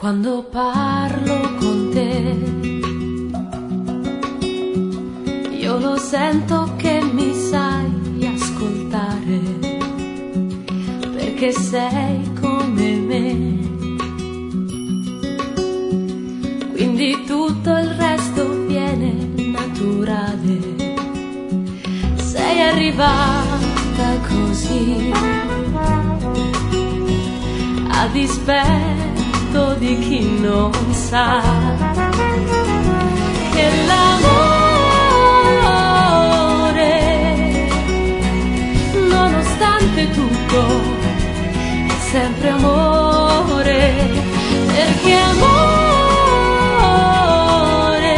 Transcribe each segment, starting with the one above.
Quando parlo con te, io lo sento che mi sai ascoltare, perché sei come me. Quindi tutto il resto viene naturale. Sei arrivata così, a dispetto di chi non sa che l'amore, nonostante tutto, è sempre amore, perché amore,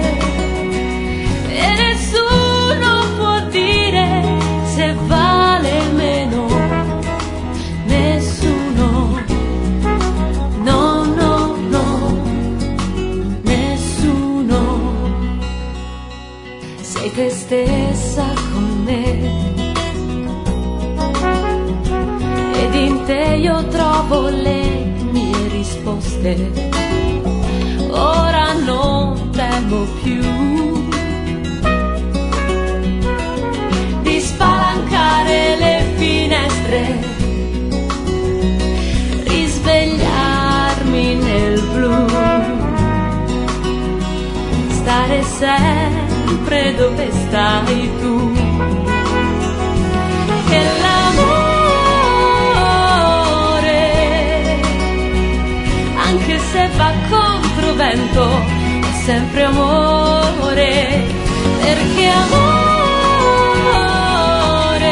e nessuno può dire se vale meno, nessuno, no, no, no, nessuno. Sei te stessa con me, ed in te io trovo le mie risposte. Ora non temo più di spalancare le finestre, risvegliarmi nel blu, stare sempre dove stai tu. Che l'amore, anche se va contro vento, è sempre amore, perché amore,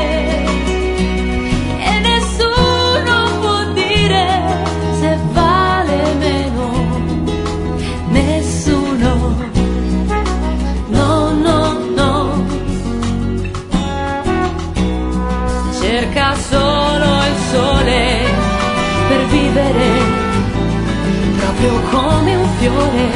e nessuno può dire se vale meno, nessuno, no, no, no. Cerca solo il sole per vivere, proprio come un fiore,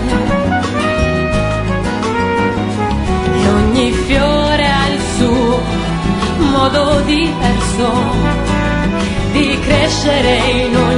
e ogni fiore ha il suo modo diverso di crescere in noi.